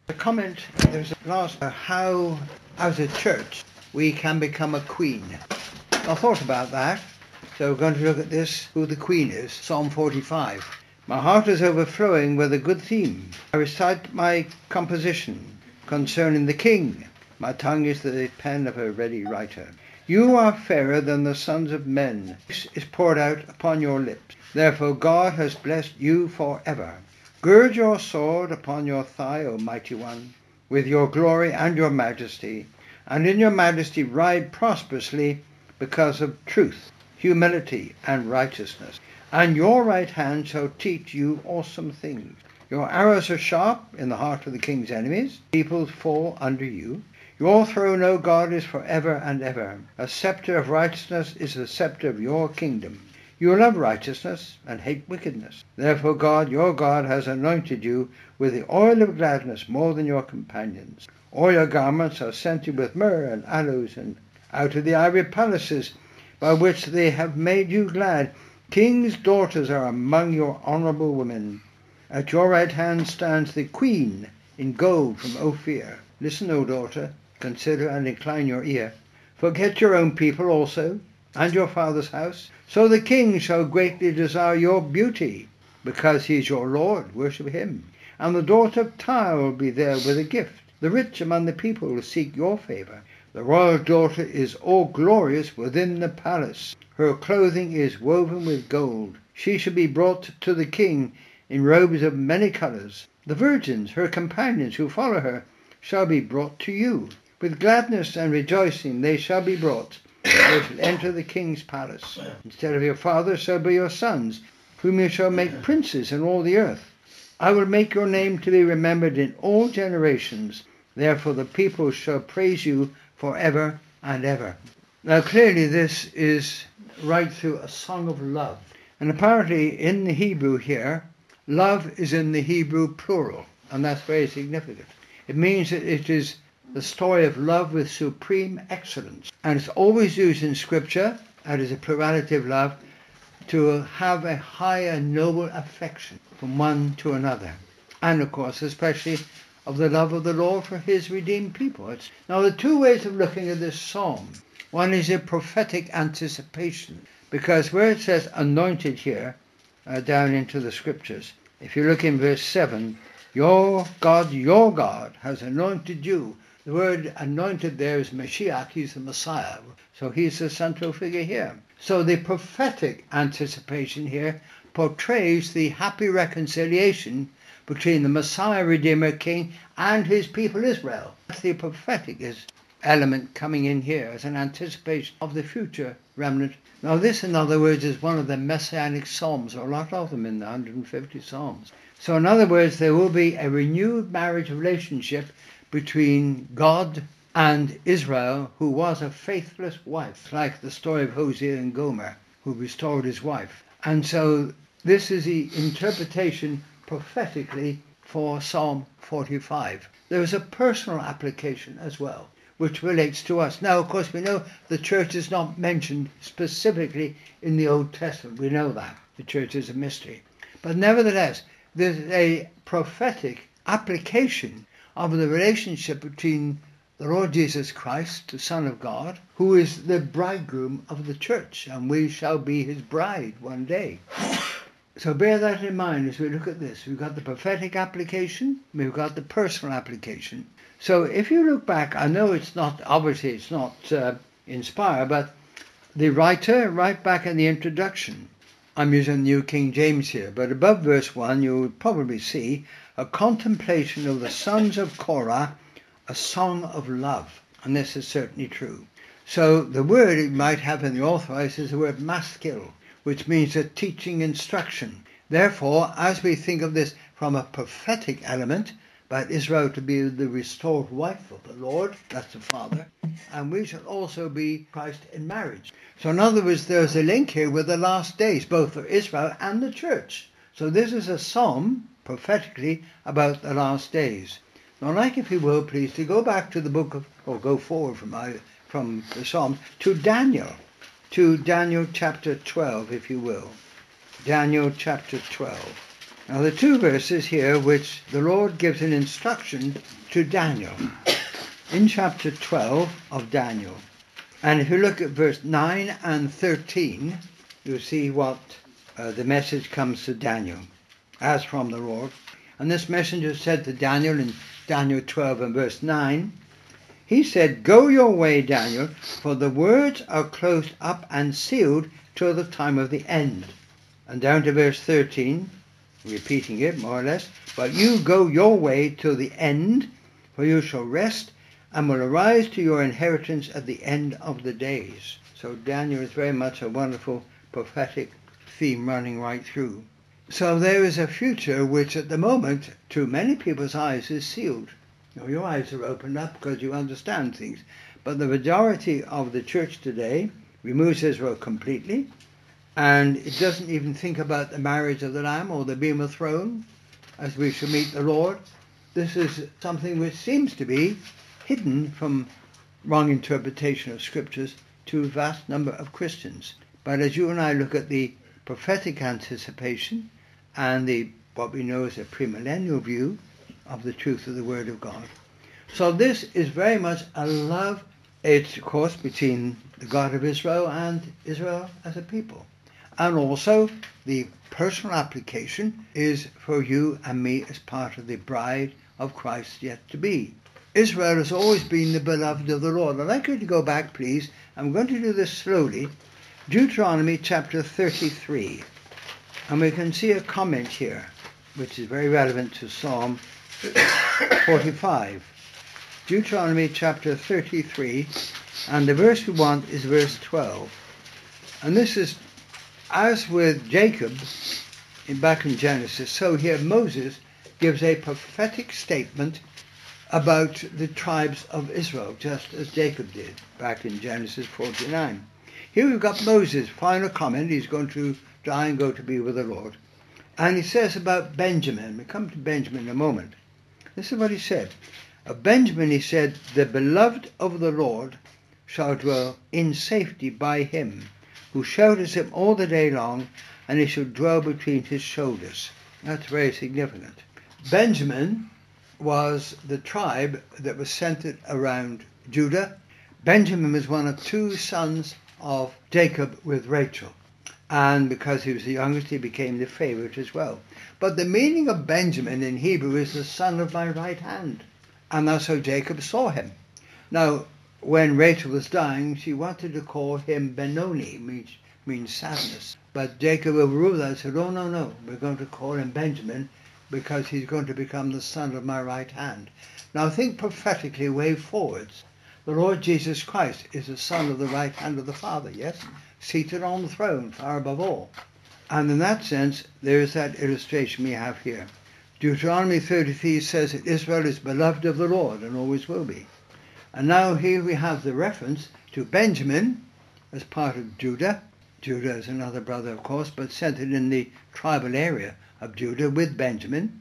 A comment, there's a last, how as a church we can become a queen. I thought about that, so we're going to look at this, who the queen is, Psalm 45. My heart is overflowing with a good theme. I recite my composition concerning the king. My tongue is the pen of a ready writer. You are fairer than the sons of men. This is poured out upon your lips. Therefore God has blessed you forever. Gird your sword upon your thigh, O mighty one, with your glory and your majesty, and in your majesty ride prosperously because of truth, humility, and righteousness. And your right hand shall teach you awesome things. Your arrows are sharp in the heart of the king's enemies. Peoples fall under you. Your throne, O God, is forever and ever. A scepter of righteousness is the scepter of your kingdom. You love righteousness and hate wickedness. Therefore God, your God, has anointed you with the oil of gladness more than your companions. All your garments are scented with myrrh and aloes, and out of the ivory palaces by which they have made you glad. King's daughters are among your honourable women. At your right hand stands the queen in gold from Ophir. Listen, O daughter, consider and incline your ear. Forget your own people also, and your father's house. So the king shall greatly desire your beauty, because he is your Lord. Worship him. And the daughter of Tyre will be there with a gift. The rich among the people will seek your favour. The royal daughter is all glorious within the palace. Her clothing is woven with gold. She shall be brought to the king in robes of many colours. The virgins, her companions who follow her, shall be brought to you. With gladness and rejoicing they shall be brought. They shall enter the king's palace. Instead of your fathers shall be your sons, whom you shall make princes in all the earth. I will make your name to be remembered in all generations. Therefore the people shall praise you forever and ever. Now clearly this is right through a song of love. And apparently in the Hebrew here, love is in the Hebrew plural. And that's very significant. It means that it is the story of love with supreme excellence. And it's always used in Scripture, that is a plurality of love, to have a high and noble affection from one to another. And of course, especially of the love of the Lord for his redeemed people. Now, there are two ways of looking at this psalm. One is a prophetic anticipation, because where it says anointed here, down into the Scriptures, if you look in verse 7, your God has anointed you. The word anointed there is Mashiach, he's the Messiah. So he's the central figure here. So the prophetic anticipation here portrays the happy reconciliation between the Messiah, Redeemer, King, and his people Israel. That's the prophetic element coming in here as an anticipation of the future remnant. Now this, in other words, is one of the messianic psalms, or a lot of them in the 150 psalms. So in other words, there will be a renewed marriage relationship between God and Israel, who was a faithless wife, like the story of Hosea and Gomer, who restored his wife. And so this is the interpretation prophetically for Psalm 45. There is a personal application as well, which relates to us. Now, of course, we know the church is not mentioned specifically in the Old Testament. We know that. The church is a mystery. But nevertheless, there's a prophetic application of the relationship between the Lord Jesus Christ, the Son of God, who is the bridegroom of the church, and we shall be his bride one day. So bear that in mind as we look at this. We've got the prophetic application, we've got the personal application. So if you look back, I know it's not inspired, but the writer, right back in the introduction, I'm using New King James here, but above verse 1 you'll probably see a contemplation of the sons of Korah, a song of love. And this is certainly true. So the word it might have in the authorized is the word maskil, which means a teaching instruction. Therefore, as we think of this from a prophetic element, about Israel to be the restored wife of the Lord, that's the Father, and we shall also be Christ in marriage. So in other words, there's a link here with the last days, both for Israel and the church. So this is a psalm, prophetically, about the last days. Now, I'd like, if you will, please, to go back to the book of, or go forward from the Psalms, to Daniel chapter 12, if you will. Daniel chapter 12. Now the two verses here which the Lord gives an instruction to Daniel in chapter 12 of Daniel. And if you look at verse 9 and 13, you'll see what the message comes to Daniel as from the Lord. And this messenger said to Daniel in Daniel 12 and verse 9, he said, "Go your way, Daniel, for the words are closed up and sealed till the time of the end." And down to verse 13, repeating it more or less, "But you go your way till the end, for you shall rest and will arise to your inheritance at the end of the days." So Daniel is very much a wonderful prophetic theme running right through. So there is a future which at the moment, to many people's eyes, is sealed. Now, your eyes are opened up because you understand things. But the majority of the church today removes Israel completely, and it doesn't even think about the marriage of the Lamb or the Bema throne as we shall meet the Lord. This is something which seems to be hidden from wrong interpretation of scriptures to a vast number of Christians. But as you and I look at the prophetic anticipation and what we know as a premillennial view of the truth of the Word of God. So this is very much a love. It's, of course, between the God of Israel and Israel as a people. And also the personal application is for you and me as part of the bride of Christ yet to be. Israel has always been the beloved of the Lord. I'd like you to go back, please. I'm going to do this slowly. Deuteronomy chapter 33. And we can see a comment here, which is very relevant to Psalm 45. Deuteronomy chapter 33, and the verse we want is verse 12. And this is, as with Jacob, back in Genesis, so here Moses gives a prophetic statement about the tribes of Israel, just as Jacob did back in Genesis 49. Here we've got Moses' final comment. He's going to die and go to be with the Lord. And he says about Benjamin, we come to Benjamin in a moment. This is what he said. Of Benjamin he said, "The beloved of the Lord shall dwell in safety by him, who shelters him all the day long, and he shall dwell between his shoulders." That's very significant. Benjamin was the tribe that was centered around Judah. Benjamin was one of two sons of Jacob with Rachel. And because he was the youngest, he became the favorite as well. But the meaning of Benjamin in Hebrew is the son of my right hand. And that's how Jacob saw him. Now, when Rachel was dying, she wanted to call him Benoni, means sadness. But Jacob overruled that and said, "Oh, no, we're going to call him Benjamin because he's going to become the son of my right hand." Now, think prophetically way forwards. The Lord Jesus Christ is the son of the right hand of the Father, yes? Seated on the throne, far above all. And in that sense, there is that illustration we have here. Deuteronomy 33 says that Israel is beloved of the Lord and always will be. And now here we have the reference to Benjamin as part of Judah. Judah is another brother, of course, but centered in the tribal area of Judah with Benjamin.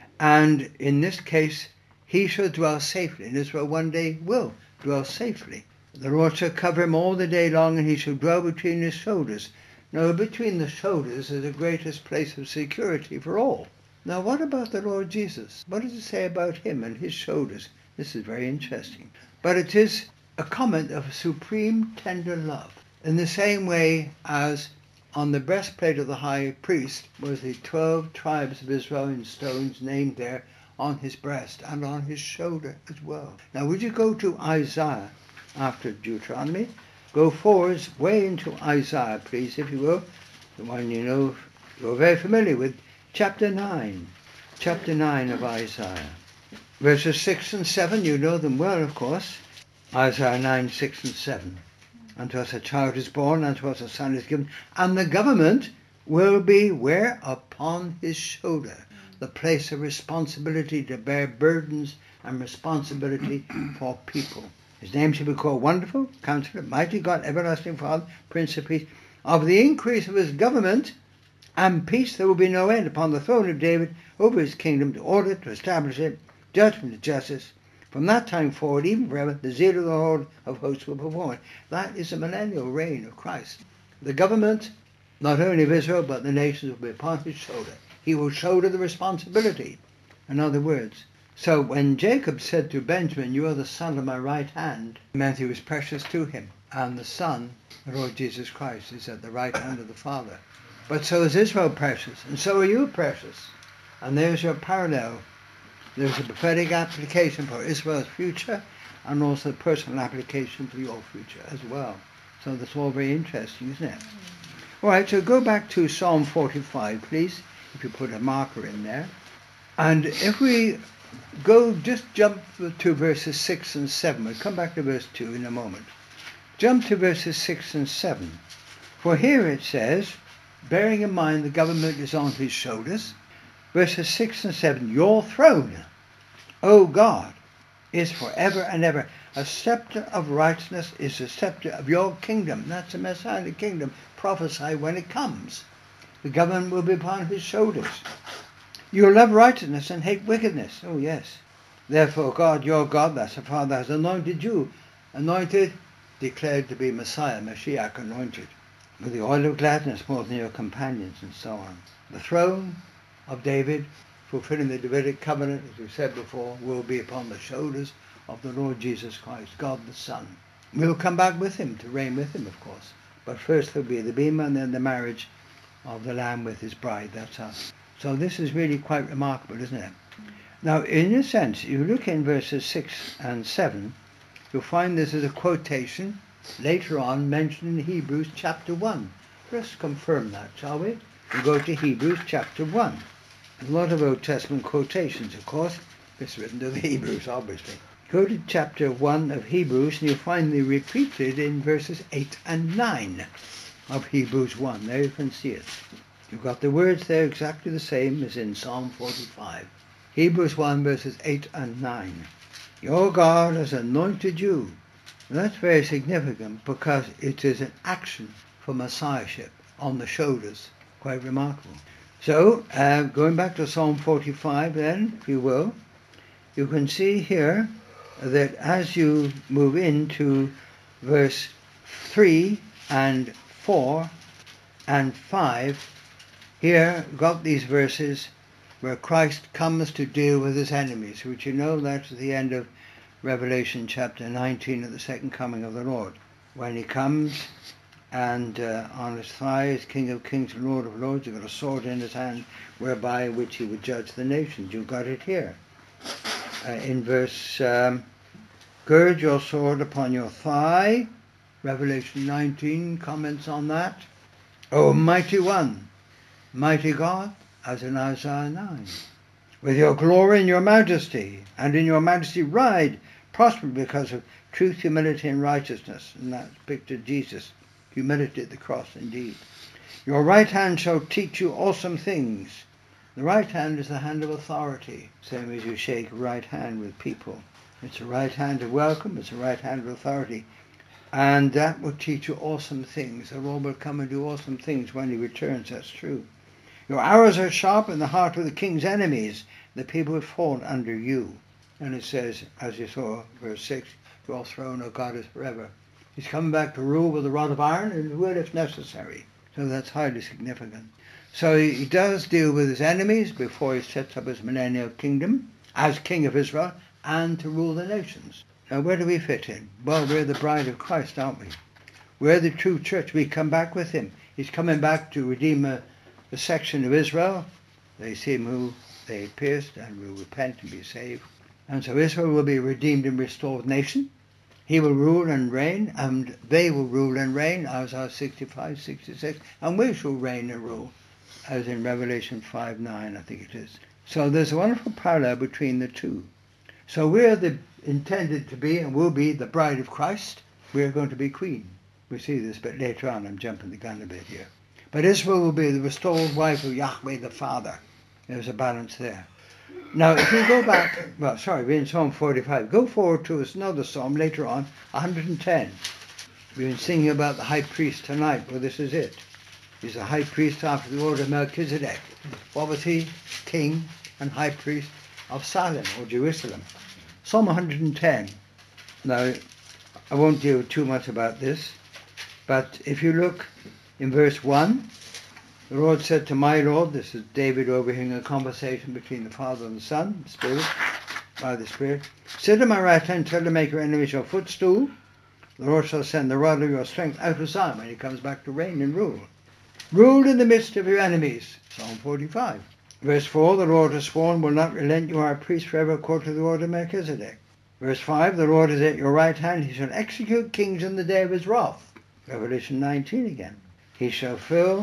And in this case, he shall dwell safely. And Israel one day will dwell safely. The Lord shall cover him all the day long, and he shall dwell between his shoulders. Now, between the shoulders is the greatest place of security for all. Now, what about the Lord Jesus? What does it say about him and his shoulders? This is very interesting. But it is a comment of supreme tender love. In the same way as on the breastplate of the high priest was the 12 tribes of Israel in stones named there on his breast and on his shoulder as well. Now, would you go to Isaiah after Deuteronomy? Go forwards way into Isaiah, please, if you will. The one you know you're very familiar with. Chapter 9 of Isaiah. Verses 6 and 7, you know them well, of course. Isaiah 9, 6 and 7. "Unto us a child is born, unto us a son is given, and the government will be where? Upon his shoulder." The place of responsibility to bear burdens and responsibility for people. "His name shall be called Wonderful, Counselor, Mighty God, Everlasting Father, Prince of Peace. Of the increase of his government and peace there will be no end upon the throne of David, over his kingdom, to order it, to establish it, judgment and justice. From that time forward, even forever, the zeal of the Lord of hosts will perform it." That is the millennial reign of Christ. The government, not only of Israel, but the nations, will be upon his shoulder. He will shoulder the responsibility. In other words, so when Jacob said to Benjamin, "You are the son of my right hand," it meant he was precious to him. And the Son, the Lord Jesus Christ, is at the right hand of the Father. But so is Israel precious, and so are you precious. And there's your parallel. There's a prophetic application for Israel's future, and also a personal application for your future as well. So that's all very interesting, isn't it? All right, so go back to Psalm 45, please, if you put a marker in there. And if we just jump to verses 6 and 7. We'll come back to verse 2 in a moment. Jump to verses 6 and 7. For here it says, bearing in mind the government is on his shoulders, verses 6 and 7, your throne, O God, is forever and ever. A scepter of righteousness is the scepter of your kingdom. That's the Messianic kingdom. Prophesy when it comes. The government will be upon his shoulders. You love righteousness and hate wickedness. Oh yes. Therefore God, your God, that's the Father, has anointed you. Anointed, declared to be Messiah, Mashiach, anointed, with the oil of gladness more than your companions, and so on. The throne of David, fulfilling the Davidic covenant, as we said before, will be upon the shoulders of the Lord Jesus Christ, God the Son. We'll come back with him, to reign with him, of course. But first there'll be the bema and then the marriage of the Lamb with his bride. That's us. So this is really quite remarkable, isn't it? Now, in a sense, you look in verses 6 and 7, you'll find this is a quotation later on mentioned in Hebrews chapter 1. Let's confirm that, shall we? We'll go to Hebrews chapter 1. A lot of Old Testament quotations, of course. It's written to the Hebrews, obviously. Go to chapter 1 of Hebrews and you'll find they repeated in verses 8 and 9 of Hebrews 1. There you can see it. You've got the words there exactly the same as in Psalm 45. Hebrews 1 verses 8 and 9. Your God has anointed you. And that's very significant because it is an action for Messiahship on the shoulders. Quite remarkable. So, going back to Psalm 45 then, if you will, you can see here that as you move into verse 3 and 4 and 5, here got these verses where Christ comes to deal with his enemies, which you know that's at the end of Revelation chapter 19 at the second coming of the Lord, when he comes and on his thighs, King of Kings and Lord of Lords, he's got a sword in his hand whereby which he would judge the nations. You've got it here. In verse, gird your sword upon your thigh, Revelation 19 comments on that. O mighty one, mighty God, as in Isaiah 9. With your glory and your majesty, and in your majesty ride, prosper because of truth, humility, and righteousness. And that's pictured Jesus. Humility at the cross, indeed. Your right hand shall teach you awesome things. The right hand is the hand of authority, same as you shake a right hand with people. It's a right hand of welcome, it's a right hand of authority. And that will teach you awesome things. The Lord will come and do awesome things when he returns, that's true. Your arrows are sharp in the heart of the king's enemies. The people have fallen under you. And it says, as you saw, verse 6, your throne, O God, is forever. He's coming back to rule with a rod of iron and will if necessary. So that's highly significant. So he does deal with his enemies before he sets up his millennial kingdom as king of Israel and to rule the nations. Now where do we fit in? Well, we're the bride of Christ, aren't we? We're the true church. We come back with him. He's coming back to redeem a section of Israel. They see him who they pierced and will repent and be saved. And so Israel will be a redeemed and restored nation. He will rule and reign, and they will rule and reign, Isaiah 65, 66, and we shall reign and rule, as in Revelation 5:9, I think it is. So there's a wonderful parallel between the two. So we're intended to be and will be the bride of Christ. We're going to be queen. We'll see this a bit later on. I'm jumping the gun a bit here. But Israel will be the restored wife of Yahweh the Father. There's a balance there. Now, if we go back, we're in Psalm 45. Go forward to another psalm later on, 110. We've been singing about the high priest tonight. Well, this is it. He's a high priest after the order of Melchizedek. What was he? King and high priest of Salem or Jerusalem. Psalm 110. Now, I won't deal too much about this, but if you look in verse 1, The Lord said to my Lord, this is David overhearing a conversation between the Father and the Son, the Spirit, by the Spirit, sit at my right hand till to make your enemies your footstool. The Lord shall send the rod of your strength out of Zion when he comes back to reign and rule. Rule in the midst of your enemies. Psalm 45. Verse 4, the Lord has sworn, will not relent, you are a priest forever according to the order of Melchizedek. Verse 5, the Lord is at your right hand, he shall execute kings in the day of his wrath. Revelation 19 again. He shall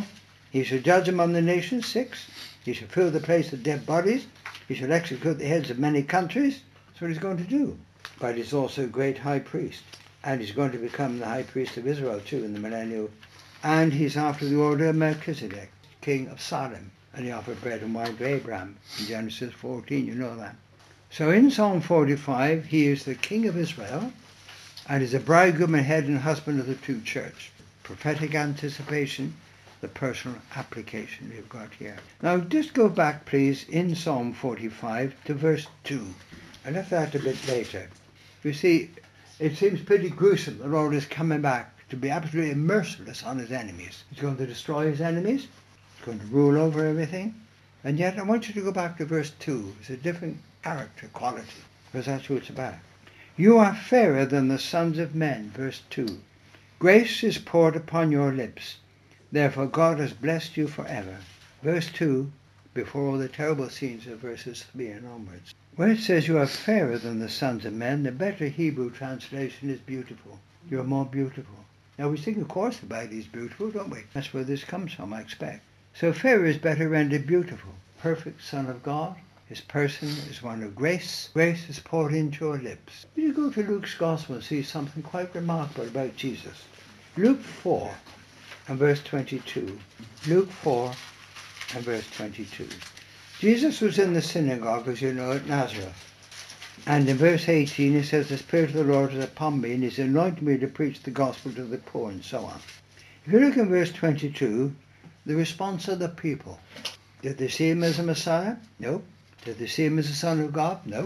judge among the nations. 6, he shall fill the place of dead bodies. He shall execute the heads of many countries. That's what he's going to do. But he's also a great high priest. And he's going to become the high priest of Israel too in the millennial. And he's after the order of Melchizedek, king of Salem. And he offered bread and wine to Abraham in Genesis 14, you know that. So in Psalm 45, he is the king of Israel and is a bridegroom and head and husband of the true church. Prophetic anticipation, the personal application we've got here. Now just go back please in Psalm 45 to verse 2. I left that a bit later. You see, it seems pretty gruesome. The Lord is coming back to be absolutely merciless on his enemies. He's going to destroy his enemies. He's going to rule over everything. And yet I want you to go back to verse 2. It's a different character, quality, because that's what it's about. You are fairer than the sons of men, verse 2. Grace is poured upon your lips. Therefore God has blessed you forever. Verse 2, before all the terrible scenes of verses 3 and onwards. Where it says you are fairer than the sons of men, the better Hebrew translation is beautiful. You're more beautiful. Now we think of course about he's beautiful, don't we? That's where this comes from, I expect. So fairer is better rendered beautiful. Perfect Son of God. His person is one of grace. Grace is poured into your lips. You go to Luke's Gospel and see something quite remarkable about Jesus. Luke 4 and verse 22. Luke 4 and verse 22. Jesus was in the synagogue, as you know, at Nazareth. And in verse 18 it says, the Spirit of the Lord is upon me, and he's anointed me to preach the gospel to the poor, and so on. If you look in verse 22, the response of the people. Did they see him as a Messiah? No. Did they see him as the Son of God? No.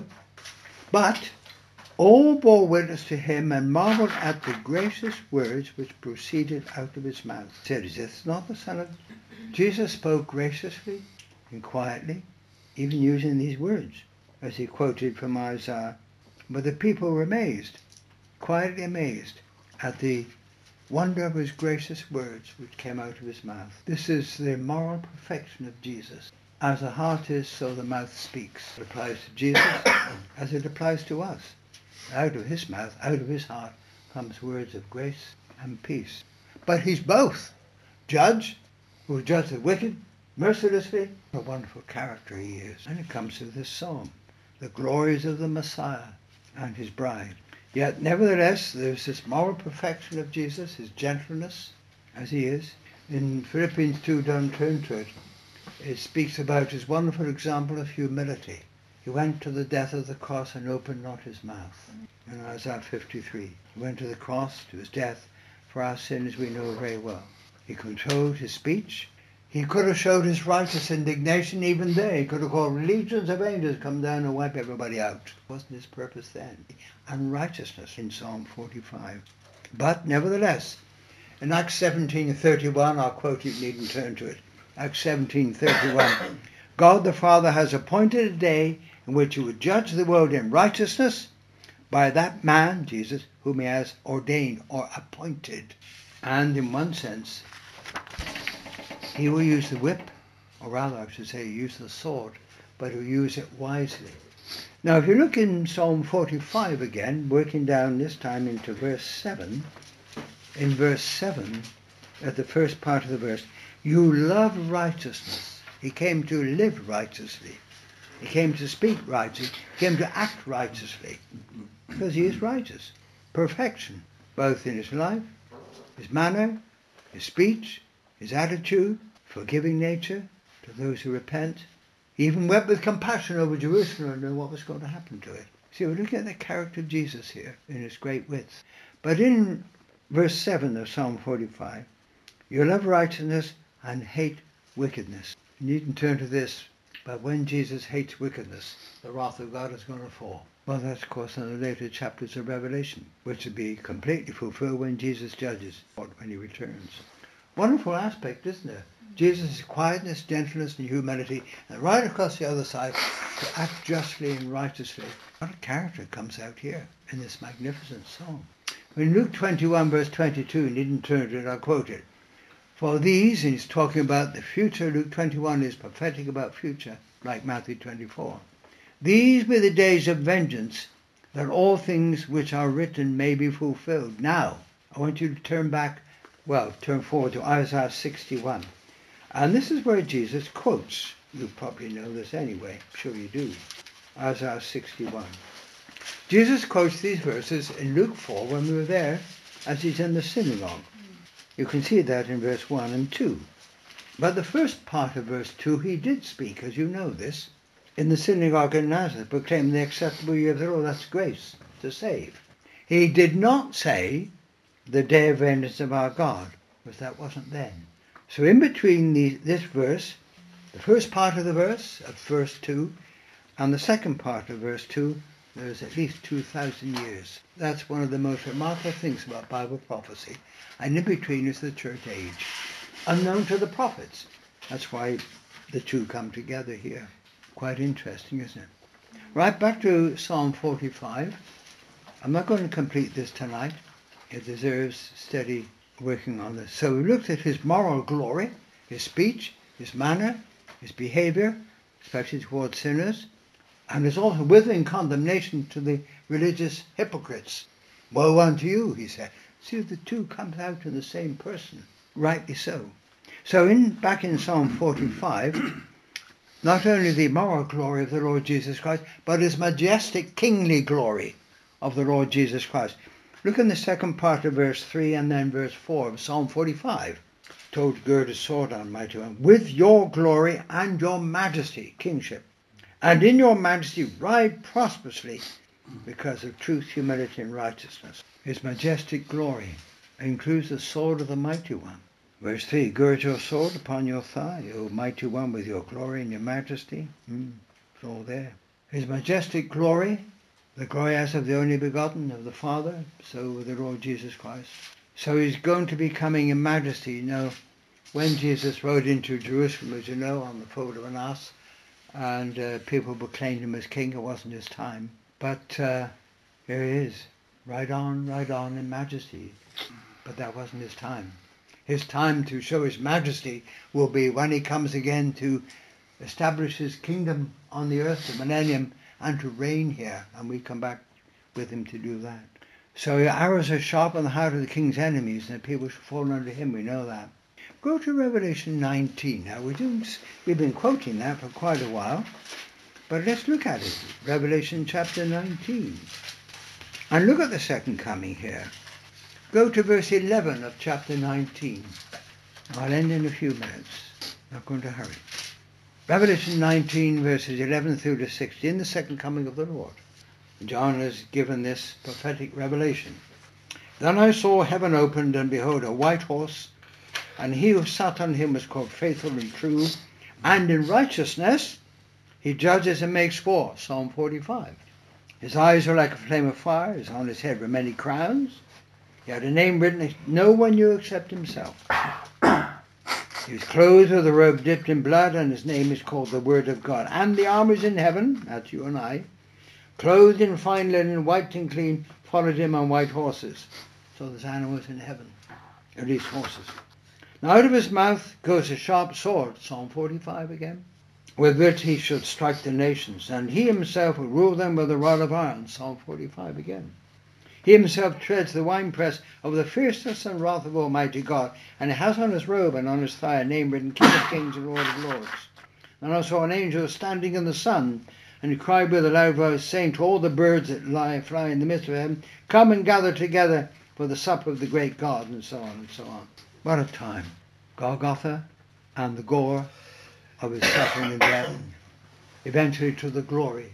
But all bore witness to him and marveled at the gracious words which proceeded out of his mouth. Said, is this not the Son of... Jesus spoke graciously and quietly, even using these words, as he quoted from Isaiah. But the people were amazed, quietly amazed, at the wonder of his gracious words which came out of his mouth. This is the moral perfection of Jesus. As the heart is, so the mouth speaks. It applies to Jesus as it applies to us. Out of his mouth, out of his heart, comes words of grace and peace. But he's both. Judge, who will judge the wicked mercilessly. What a wonderful character he is. And it comes to this psalm. The glories of the Messiah and his bride. Yet, nevertheless, there's this moral perfection of Jesus, his gentleness, as he is. In Philippians 2, don't turn to it, it speaks about his wonderful example of humility. He went to the death of the cross and opened not his mouth. In Isaiah 53, he went to the cross, to his death, for our sins we know very well. He controlled his speech. He could have showed his righteous indignation even there. He could have called legions of angels come down and wipe everybody out. It wasn't his purpose then. Unrighteousness in Psalm 45. But nevertheless, in Acts 17:31, I'll quote it, you needn't turn to it. Acts 17:31. God the Father has appointed a day in which he would judge the world in righteousness by that man, Jesus, whom he has ordained or appointed. And in one sense, he will use the whip, or rather I should say use the sword, but he'll use it wisely. Now if you look in Psalm 45 again, working down this time into verse 7, in verse 7, at the first part of the verse, you love righteousness. He came to live righteously. He came to speak righteously. He came to act righteously. Because he is righteous. Perfection, both in his life, his manner, his speech, his attitude, forgiving nature to those who repent. He even wept with compassion over Jerusalem and knew what was going to happen to it. See, we're looking at the character of Jesus here in his great width. But in verse 7 of Psalm 45, you love righteousness and hate wickedness. You needn't turn to this, but when Jesus hates wickedness, the wrath of God is going to fall. Well, that's of course in the later chapters of Revelation, which will be completely fulfilled when Jesus judges, or when he returns. Wonderful aspect, isn't it? Jesus' quietness, gentleness and humility, and right across the other side, to act justly and righteously. What a character comes out here in this magnificent song. In Luke 21 verse 22, you needn't turn to it, I'll quote it. For these, and he's talking about the future, Luke 21 is prophetic about future, like Matthew 24. These were the days of vengeance, that all things which are written may be fulfilled. Now, I want you to turn forward to Isaiah 61. And this is where Jesus quotes. You probably know this anyway. I'm sure you do. Isaiah 61. Jesus quotes these verses in Luke 4 when we were there as he's in the synagogue. You can see that in verse 1 and 2. But the first part of verse 2 he did speak, as you know this, in the synagogue in Nazareth, proclaiming the acceptable year of the Lord. That's grace to save. He did not say the day of vengeance of our God, because that wasn't then. So in between this verse, the first part of the verse, at verse 2, and the second part of verse 2, there's at least 2,000 years. That's one of the most remarkable things about Bible prophecy. And in between is the church age, unknown to the prophets. That's why the two come together here. Quite interesting, isn't it? Right back to Psalm 45. I'm not going to complete this tonight. It deserves steady working on this. So we looked at his moral glory, his speech, his manner, his behavior, especially towards sinners, and his also withering condemnation to the religious hypocrites. Woe unto you, he said. See, the two comes out in the same person, rightly so. So back in Psalm 45, not only the moral glory of the Lord Jesus Christ, but his majestic kingly glory of the Lord Jesus Christ. Look in the second part of verse 3 and then verse 4 of Psalm 45. Told, gird his sword on, mighty one, with your glory and your majesty, kingship. And in your majesty ride prosperously because of truth, humility and righteousness. His majestic glory includes the sword of the mighty one. Verse 3, gird your sword upon your thigh, O mighty one, with your glory and your majesty. It's all there. His majestic glory, the glory as of the only begotten of the Father, so with the Lord Jesus Christ. So he's going to be coming in majesty. You know, when Jesus rode into Jerusalem, as you know, on the foal of an ass, and people proclaimed him as king, it wasn't his time. But here he is, right on in majesty. But that wasn't his time. His time to show his majesty will be when he comes again to establish his kingdom on the earth, the millennium, and to reign here. And we come back with him to do that. So your arrows are sharp on the heart of the king's enemies, and the people shall fall under him. We know that. Go to Revelation 19. Now we've been quoting that for quite a while, but let's look at it. Revelation chapter 19. And look at the second coming here. Go to verse 11 of chapter 19. I'll end in a few minutes. Not going to hurry. Revelation 19 verses 11 through to 16, the second coming of the Lord. John has given this prophetic revelation. Then I saw heaven opened, and behold, a white horse, and he who sat on him was called Faithful and True, and in righteousness he judges and makes war. Psalm 45. His eyes were like a flame of fire, his on his head were many crowns. He had a name written no one knew except himself. He was clothed with a robe dipped in blood, and his name is called the Word of God. And the armies in heaven, that's you and I, clothed in fine linen, white and clean, followed him on white horses. So there's animals in heaven, at least horses. Now out of his mouth goes a sharp sword, Psalm 45 again, with which he should strike the nations, and he himself will rule them with a rod of iron, Psalm 45 again. He himself treads the winepress of the fierceness and wrath of Almighty God, and he has on his robe and on his thigh a name written, King of Kings and Lord of Lords. And I saw an angel standing in the sun, and he cried with a loud voice, saying to all the birds that fly in the midst of heaven, come and gather together for the supper of the great God, and so on and so on. What a time. Golgotha and the gore of his suffering and death, eventually to the glory.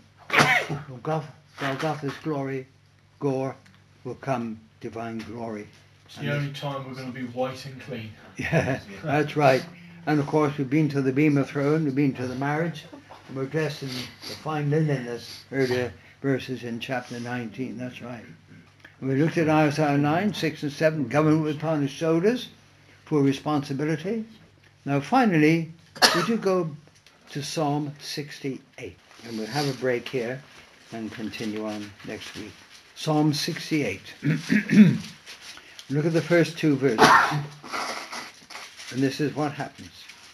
Golgotha's glory, gore, will come divine glory. It's the only time we're going to be white and clean. Yeah, that's right. And of course we've been to the Bema throne, we've been to the marriage, and we're dressed in the fine linen, as earlier verses in chapter 19, that's right. And we looked at Isaiah 9, 6 and 7, government upon his shoulders, full responsibility. Now finally, would you go to Psalm 68? And we'll have a break here and continue on next week. Psalm 68. Look at the first 2 verses. And this is what happens.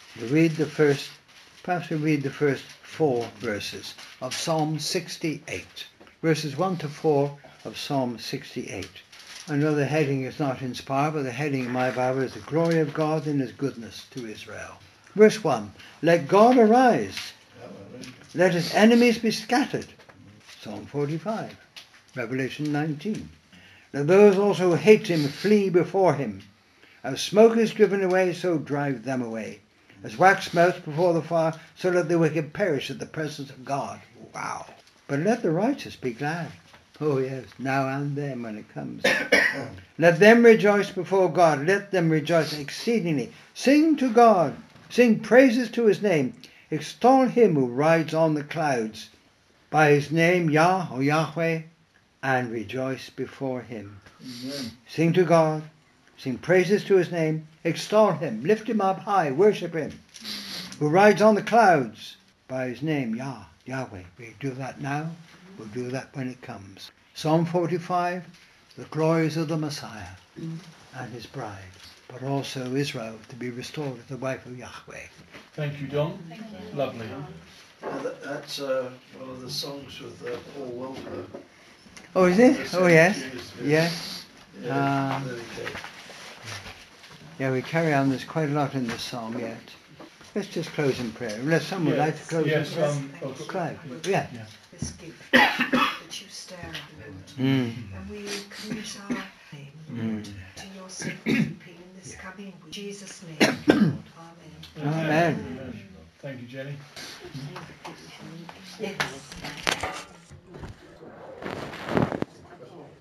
Perhaps we read the first 4 verses of Psalm 68. Verses 1 to 4 of Psalm 68. I know the heading is not inspired, but the heading in my Bible is the glory of God and his goodness to Israel. Verse 1. Let God arise. Let his enemies be scattered. Psalm 45. Revelation 19. Let those also who hate him flee before him. As smoke is driven away, so drive them away. As wax melts before the fire, so let the wicked perish at the presence of God. Wow. But let the righteous be glad. Oh yes, now and then when it comes. Let them rejoice before God. Let them rejoice exceedingly. Sing to God. Sing praises to his name. Extol him who rides on the clouds. By his name, Yah or Yahweh, and rejoice before him. Amen. Sing to God. Sing praises to his name. Extol him. Lift him up high. Worship him. Who rides on the clouds. By his name, Yah, Yahweh. We do that now. We'll do that when it comes. Psalm 45, the glories of the Messiah and his bride, but also Israel to be restored as the wife of Yahweh. Thank you, Don. Thank you. Lovely. That's one of the songs with Paul Welper. Oh, is it? The Oh, yes. Jews. Yes. Yeah, there we go. Yeah, we carry on. There's quite a lot in this psalm yet. Let's just close in prayer. Unless someone would like to close Yes, in prayer. I've got- Clive. Yeah. This gift that you stare at, Lord. Mm. And we commit our name, Lord, to your safekeeping in this cabin. In Jesus' name, Lord. Amen. Amen. Thank you, Jenny. Thank you.